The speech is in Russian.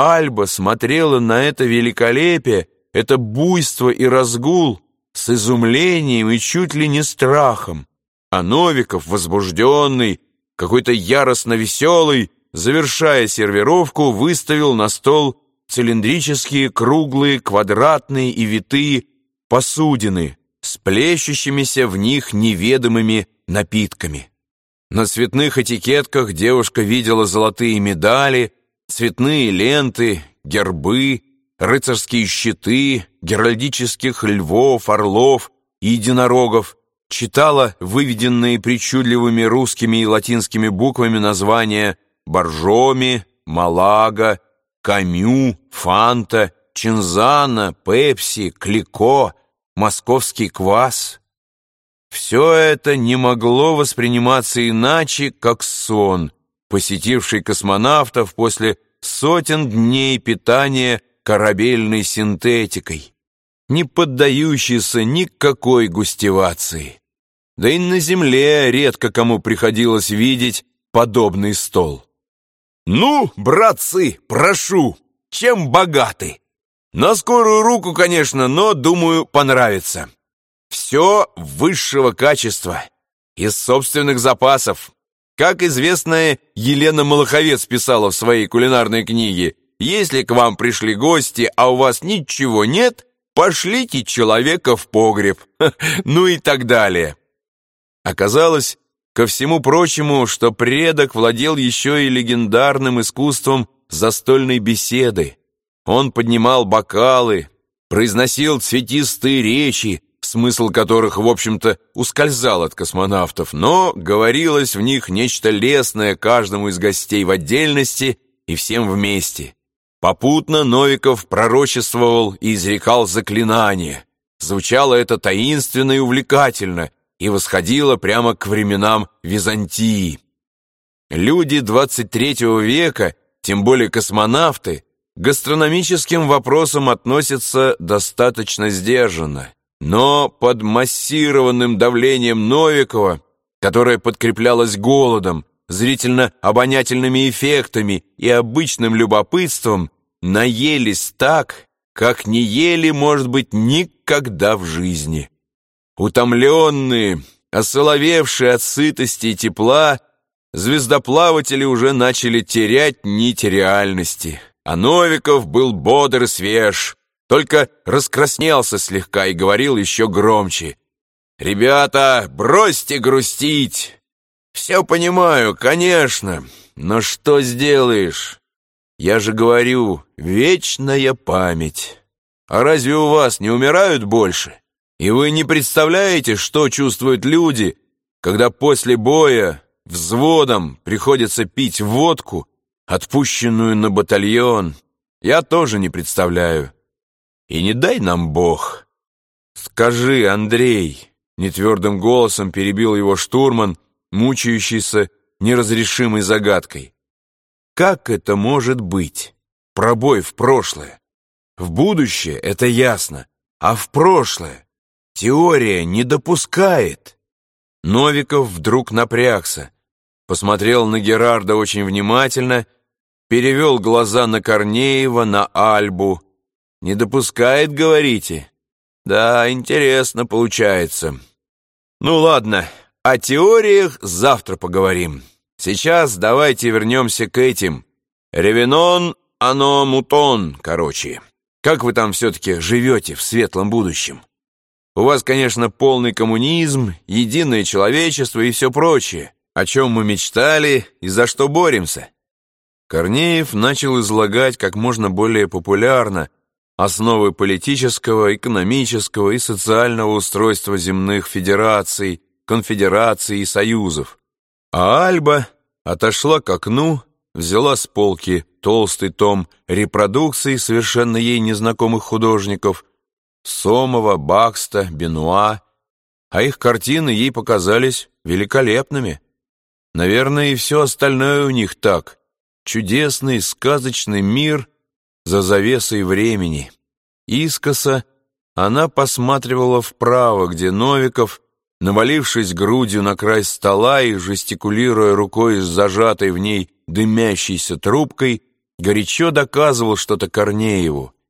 Альба смотрела на это великолепие, это буйство и разгул с изумлением и чуть ли не страхом. А Новиков, возбужденный, какой-то яростно веселый, завершая сервировку, выставил на стол цилиндрические, круглые, квадратные и витые посудины с плещущимися в них неведомыми напитками. На цветных этикетках девушка видела золотые медали, цветные ленты, гербы, рыцарские щиты, геральдических львов, орлов и единорогов, читала выведенные причудливыми русскими и латинскими буквами названия Боржоми, Малага, Камю, Фанта, Чинзана, Пепси, Клико, московский квас. Все это не могло восприниматься иначе, как сон, посетивший космонавтов после сотен дней питания корабельной синтетикой, не поддающийся никакой густивации. Да и на Земле редко кому приходилось видеть подобный стол. «Ну, братцы, прошу, чем богаты? На скорую руку, конечно, но, думаю, понравится. Все высшего качества, из собственных запасов. Как известная Елена Малаховец писала в своей кулинарной книге, если к вам пришли гости, а у вас ничего нет, пошлите человека в погреб». Ну и так далее. Оказалось, ко всему прочему, что предок владел еще и легендарным искусством застольной беседы. Он поднимал бокалы, произносил цветистые речи, смысл которых, в общем-то, ускользал от космонавтов, но говорилось в них нечто лестное каждому из гостей в отдельности и всем вместе. Попутно Новиков пророчествовал и изрекал заклинания. Звучало это таинственно и увлекательно, и восходило прямо к временам Византии. Люди 23 века, тем более космонавты, к гастрономическим вопросам относятся достаточно сдержанно. Но под массированным давлением Новикова, которое подкреплялось голодом, зрительно-обонятельными эффектами и обычным любопытством, наелись так, как не ели, может быть, никогда в жизни. Утомленные, осоловевшие от сытости и тепла, звездоплаватели уже начали терять нить реальности, а Новиков был бодр и свеж, только раскраснелся слегка и говорил еще громче: «Ребята, бросьте грустить! Все понимаю, конечно, но что сделаешь? Я же говорю, вечная память. А разве у вас не умирают больше? И вы не представляете, что чувствуют люди, когда после боя взводом приходится пить водку, отпущенную на батальон? Я тоже не представляю. И не дай нам Бог». «Скажи, Андрей», — нетвердым голосом перебил его штурман, мучающийся неразрешимой загадкой, «как это может быть? Пробой в прошлое. В будущее — это ясно, а в прошлое теория не допускает». Новиков вдруг напрягся, посмотрел на Герарда очень внимательно, перевел глаза на Корнеева, на Альбу. «Не допускает, говорите? Да, интересно получается. Ну ладно, о теориях завтра поговорим. Сейчас давайте вернемся к этим. Ревенон, ано мутон, короче. Как вы там все-таки живете в светлом будущем? У вас, конечно, полный коммунизм, единое человечество и все прочее, о чем мы мечтали и за что боремся». Корнеев начал излагать как можно более популярно основы политического, экономического и социального устройства земных федераций, конфедераций и союзов. А Альба отошла к окну, взяла с полки толстый том репродукций совершенно ей незнакомых художников Сомова, Бакста, Бенуа, а их картины ей показались великолепными. Наверное, и все остальное у них так. Чудесный, сказочный мир за завесой времени. Искоса она посматривала вправо, где Новиков, навалившись грудью на край стола и жестикулируя рукой с зажатой в ней дымящейся трубкой, горячо доказывал что-то Корнееву,